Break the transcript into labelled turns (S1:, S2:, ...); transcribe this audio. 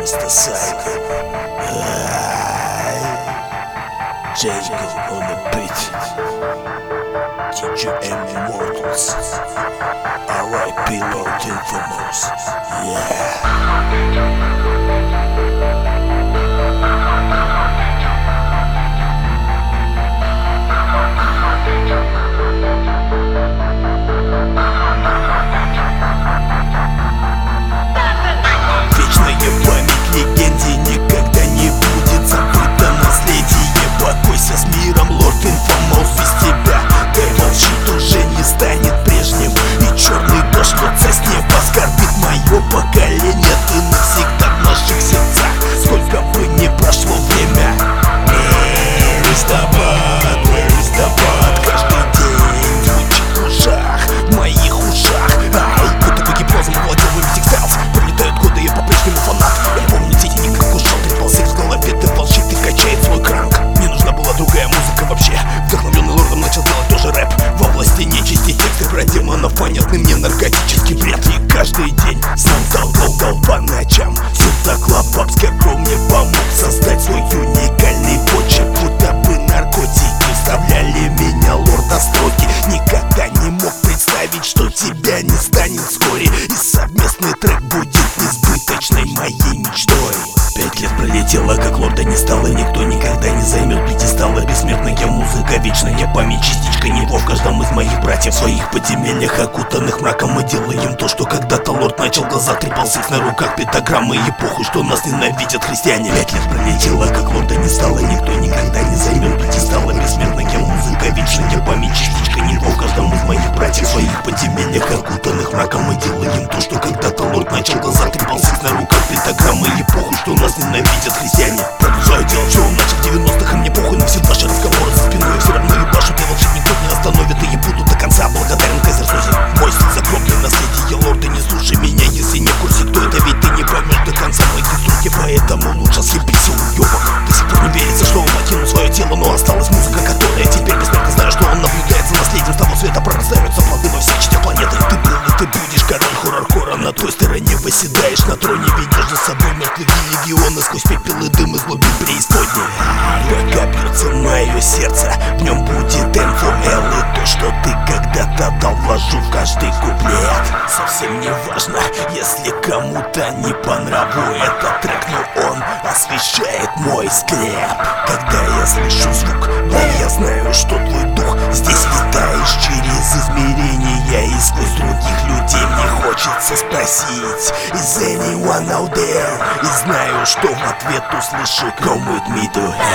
S1: Mr. Psycho. Jacob on the beat. TGM Immortals. R.I.P. Lord Infamous. Yeah. Покойся с миром, лорд Инфамous, без тебя Devil Shit уже не станет прежним. И черный дождь льется с неба, скорбит мое поколение. Ты навсегда в наших сердцах, сколько бы ни прошло время. Where is the bud? Where is the bud? Каждый день звучит в ушах, в моих ушах. Ай, будто бы гипнозом овладел мой Mystic Styles. Пролетают годы, я по-прежнему фанат. Я помню день, никак ушел, трепал секс в голове. Devil Shit и качает свой кранк. Другая музыка вообще. Вдохновленный лордом начал делать тоже рэп. Во власти нечисти тексты про демонов, понятный мне наркотический бред. И каждый день сам долгал по ночам. Сюда Клаб Скеркроу мне помог создать свой уникальный почерк. Будто бы наркотики вставляли меня, лорда, строки. Никогда не мог представить, что тебя не станет вскоре. И совместный трек будет несбыточной моей мечтой. 5 лет пролетело, как лорда не стало. Никто никогда не займет пьедестала. Бессмертная музыка, вечная память, частичка него в каждом из моих братьев. В своих подземельях, окутанных мраком, мы делаем то, что когда-то лорд начал. Глаза трепал секс на руках, пентаграммы и похуй, что нас ненавидят христиане. 5 лет пролетело, как лорда не стало. Никто никогда не займет пьедестала. Бессмертная музыка, вечная память, частичка него в каждом из моих братьев. В своих подземельях, окутанных мраком, мы делаем то, что когда-то лорд начал. Глаза трепал секс на руках, пентаграммы и похуй, что нас ненавидят христиане. Продолжаю делать, что он начал в 90-х, и мне похуй на все ваши разговоры за спиной. Я все равно ебашу, Devil Shit никто не остановит, и я буду до конца благодарен Кайзер Созе. Мой стиль закроплен, наследие лорда, не слушай меня, если не в курсе, кто это, ведь ты не поймешь до конца мои строки. Поэтому лучше съебись, уёбок. До сих пор не верится, что он покинул свое тело, но осталась музыка, которая теперь бессмертна. Знаю, что он наблюдает за наследием с того света, прорастаются плоды во всех частях планеты. Ты был и ты будешь король хоррор-кора, на той стороне восседаешь на троне, ведешь за собой мертвые легионы сквозь пепел и дым из глубин преисподней. Пока бьется мое сердце, в нем будет МФЛ, и то, что ты когда-то дал, вложу в каждый куплет. Совсем не важно, если кому-то не по нраву этот трек, но он освещает мой склеп. Когда я слышу звук, да я знаю, что твой дух здесь летаешь через измерения и сквозь других людей. Мне хочется спросить, is anyone out there? И знаю, что в ответ услышу, come with me to